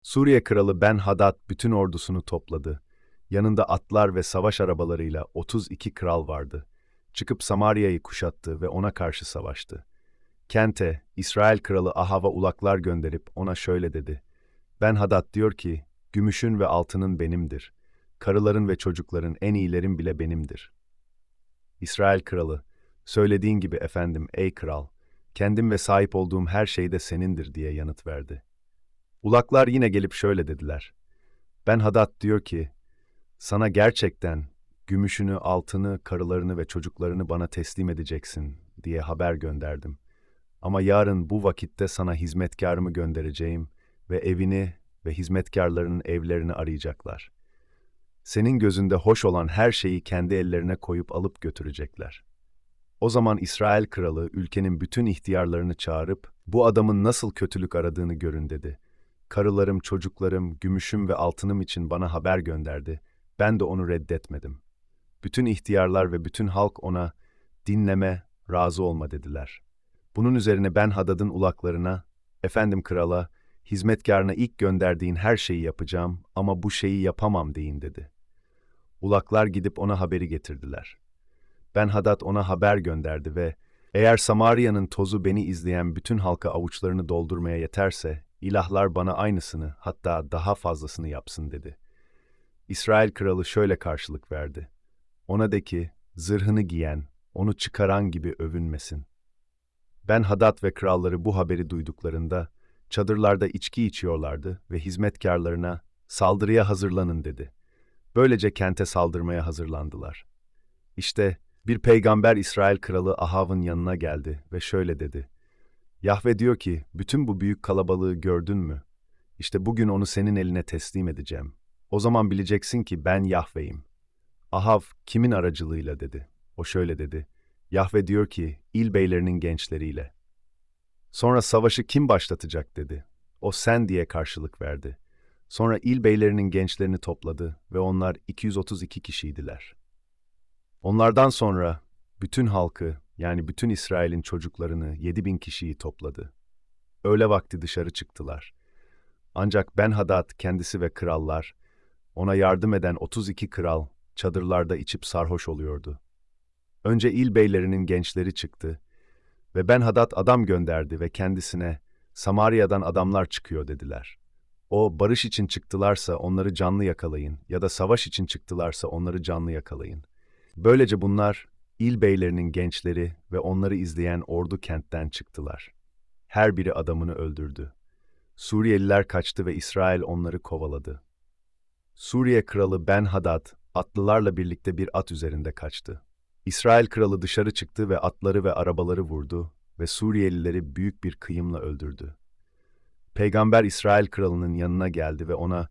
Suriye kralı Ben-Hadad bütün ordusunu topladı. Yanında atlar ve savaş arabalarıyla 32 kral vardı. Çıkıp Samarya'yı kuşattı ve ona karşı savaştı. Kente, İsrail kralı Ahav'a ulaklar gönderip ona şöyle dedi: Ben-Hadad diyor ki, gümüşün ve altının benimdir. Karıların ve çocukların en iyilerin bile benimdir. İsrail kralı, söylediğin gibi efendim ey kral, kendim ve sahip olduğum her şey de senindir diye yanıt verdi. Ulaklar yine gelip şöyle dediler: Ben-Hadad diyor ki, sana gerçekten gümüşünü, altını, karılarını ve çocuklarını bana teslim edeceksin diye haber gönderdim. Ama yarın bu vakitte sana hizmetkarımı göndereceğim ve evini ve hizmetkarlarının evlerini arayacaklar. Senin gözünde hoş olan her şeyi kendi ellerine koyup alıp götürecekler. O zaman İsrail kralı ülkenin bütün ihtiyarlarını çağırıp, bu adamın nasıl kötülük aradığını görün dedi. Karılarım, çocuklarım, gümüşüm ve altınım için bana haber gönderdi. Ben de onu reddetmedim. Bütün ihtiyarlar ve bütün halk ona, dinleme, razı olma dediler. Bunun üzerine Ben-Hadad'ın ulaklarına, efendim krala, hizmetkarına ilk gönderdiğin her şeyi yapacağım ama bu şeyi yapamam deyin dedi. Ulaklar gidip ona haberi getirdiler. Ben-Hadad ona haber gönderdi ve eğer Samarya'nın tozu beni izleyen bütün halka avuçlarını doldurmaya yeterse, ilahlar bana aynısını hatta daha fazlasını yapsın dedi. İsrail kralı şöyle karşılık verdi: ona de ki, zırhını giyen, onu çıkaran gibi övünmesin. Ben-Hadad ve kralları bu haberi duyduklarında, çadırlarda içki içiyorlardı ve hizmetkarlarına, saldırıya hazırlanın dedi. Böylece kente saldırmaya hazırlandılar. İşte bir peygamber İsrail kralı Ahav'ın yanına geldi ve şöyle dedi: Yahve diyor ki, bütün bu büyük kalabalığı gördün mü? İşte bugün onu senin eline teslim edeceğim. O zaman bileceksin ki ben Yahve'yim. Ahav, kimin aracılığıyla dedi. O şöyle dedi: Yahve diyor ki, il beylerinin gençleriyle. Sonra savaşı kim başlatacak dedi. O sen diye karşılık verdi. Sonra il beylerinin gençlerini topladı ve onlar 232 kişiydiler. Onlardan sonra bütün halkı, yani bütün İsrail'in çocuklarını 7.000 kişiyi topladı. Öğle vakti dışarı çıktılar. Ancak Ben-Hadad kendisi ve krallar, ona yardım eden 32 kral çadırlarda içip sarhoş oluyordu. Önce il beylerinin gençleri çıktı ve Ben-Hadad adam gönderdi ve kendisine Samarya'dan adamlar çıkıyor dediler. O, barış için çıktılarsa onları canlı yakalayın ya da savaş için çıktılarsa onları canlı yakalayın. Böylece bunlar, il beylerinin gençleri ve onları izleyen ordu kentten çıktılar. Her biri adamını öldürdü. Suriyeliler kaçtı ve İsrail onları kovaladı. Suriye kralı Ben-Hadad, atlılarla birlikte bir at üzerinde kaçtı. İsrail kralı dışarı çıktı ve atları ve arabaları vurdu ve Suriyelileri büyük bir kıyımla öldürdü. Peygamber İsrail kralının yanına geldi ve ona,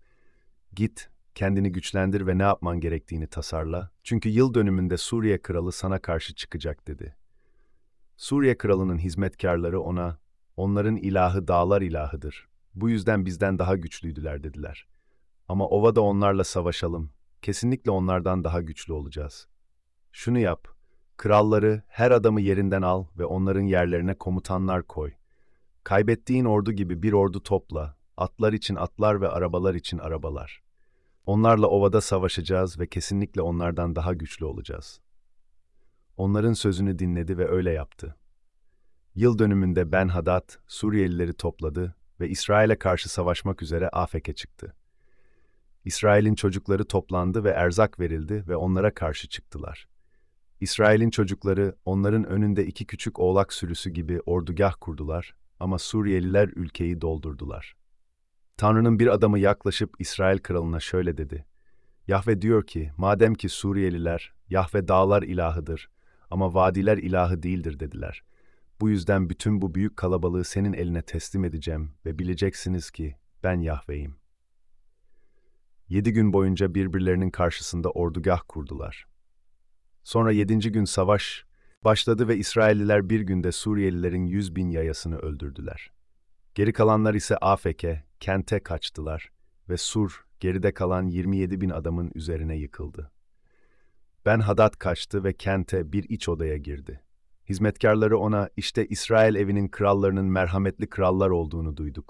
"Git, kendini güçlendir ve ne yapman gerektiğini tasarla. Çünkü yıl dönümünde Suriye kralı sana karşı çıkacak," dedi. Suriye kralının hizmetkarları ona, "Onların ilahı dağlar ilahıdır. Bu yüzden bizden daha güçlüydüler," dediler. "Ama ovada onlarla savaşalım. Kesinlikle onlardan daha güçlü olacağız. Şunu yap, kralları, her adamı yerinden al ve onların yerlerine komutanlar koy. Kaybettiğin ordu gibi bir ordu topla, atlar için atlar ve arabalar için arabalar. Onlarla ovada savaşacağız ve kesinlikle onlardan daha güçlü olacağız." Onların sözünü dinledi ve öyle yaptı. Yıl dönümünde Ben-Hadad, Suriyelileri topladı ve İsrail'e karşı savaşmak üzere Afek'e çıktı. İsrail'in çocukları toplandı ve erzak verildi ve onlara karşı çıktılar. İsrail'in çocukları onların önünde iki küçük oğlak sürüsü gibi ordugah kurdular ama Suriyeliler ülkeyi doldurdular. Tanrı'nın bir adamı yaklaşıp İsrail kralına şöyle dedi: "Yahve diyor ki, madem ki Suriyeliler, Yahve dağlar ilahıdır ama vadiler ilahı değildir dediler. Bu yüzden bütün bu büyük kalabalığı senin eline teslim edeceğim ve bileceksiniz ki ben Yahve'yim." 7 gün boyunca birbirlerinin karşısında ordugah kurdular. Sonra 7. gün savaş başladı ve İsrailliler bir günde Suriyelilerin 100.000 yayasını öldürdüler. Geri kalanlar ise Afek'e, kente kaçtılar ve Sur, geride kalan 27.000 adamın üzerine yıkıldı. Ben-Hadad kaçtı ve kente bir iç odaya girdi. Hizmetkarları ona, "İşte İsrail evinin krallarının merhametli krallar olduğunu duyduk.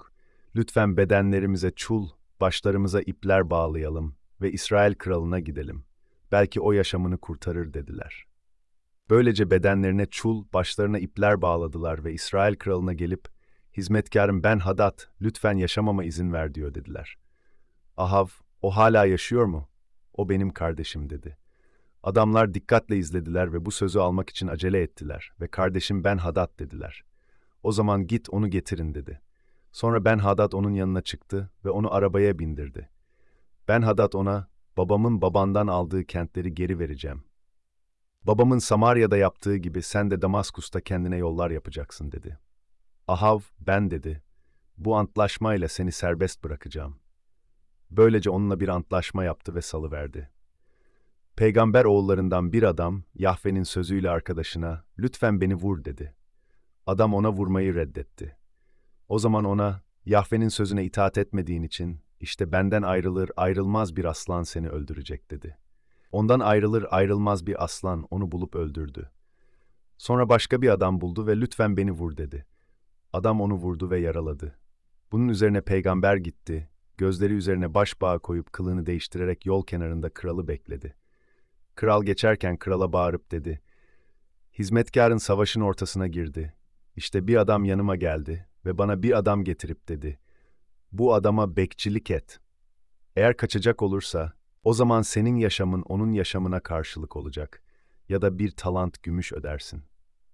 Lütfen bedenlerimize çul, başlarımıza ipler bağlayalım ve İsrail kralına gidelim. Belki o yaşamını kurtarır dediler. Böylece bedenlerine çul, başlarına ipler bağladılar ve İsrail kralına gelip, hizmetkarım Ben Hadad, lütfen yaşamama izin ver diyor dediler. Ahav, o hala yaşıyor mu? O benim kardeşim dedi. Adamlar dikkatle izlediler ve bu sözü almak için acele ettiler ve kardeşim Ben Hadad dediler. O zaman git onu getirin dedi. Sonra Ben Hadad onun yanına çıktı ve onu arabaya bindirdi. Ben Hadad ona, babamın babandan aldığı kentleri geri vereceğim. Babamın Samarya'da yaptığı gibi sen de Damaskus'ta kendine yollar yapacaksın dedi. Ahav, ben dedi, bu antlaşmayla seni serbest bırakacağım. Böylece onunla bir antlaşma yaptı ve salıverdi. Peygamber oğullarından bir adam, Yahve'nin sözüyle arkadaşına, lütfen beni vur dedi. Adam ona vurmayı reddetti. O zaman ona, Yahve'nin sözüne itaat etmediğin için, işte benden ayrılır ayrılmaz bir aslan seni öldürecek dedi. Ondan ayrılır ayrılmaz bir aslan onu bulup öldürdü. Sonra başka bir adam buldu ve lütfen beni vur dedi. Adam onu vurdu ve yaraladı. Bunun üzerine peygamber gitti, gözleri üzerine başbağı koyup kılığını değiştirerek yol kenarında kralı bekledi. Kral geçerken krala bağırıp dedi, hizmetkarın savaşın ortasına girdi. İşte bir adam yanıma geldi ve bana bir adam getirip dedi, bu adama bekçilik et. Eğer kaçacak olursa, o zaman senin yaşamın onun yaşamına karşılık olacak ya da bir talant gümüş ödersin.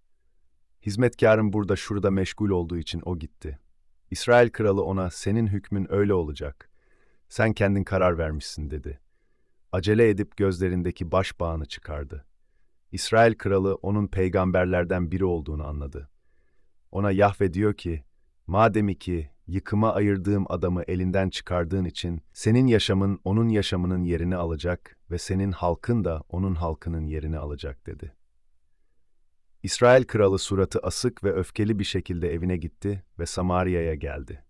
Hizmetkarın burada şurada meşgul olduğu için o gitti. İsrail kralı ona, senin hükmün öyle olacak. Sen kendin karar vermişsin dedi. Acele edip gözlerindeki başbağını çıkardı. İsrail kralı onun peygamberlerden biri olduğunu anladı. Ona Yahve diyor ki, madem ki yıkıma ayırdığım adamı elinden çıkardığın için senin yaşamın onun yaşamının yerini alacak ve senin halkın da onun halkının yerini alacak dedi. İsrail kralı suratı asık ve öfkeli bir şekilde evine gitti ve Samarya'ya geldi.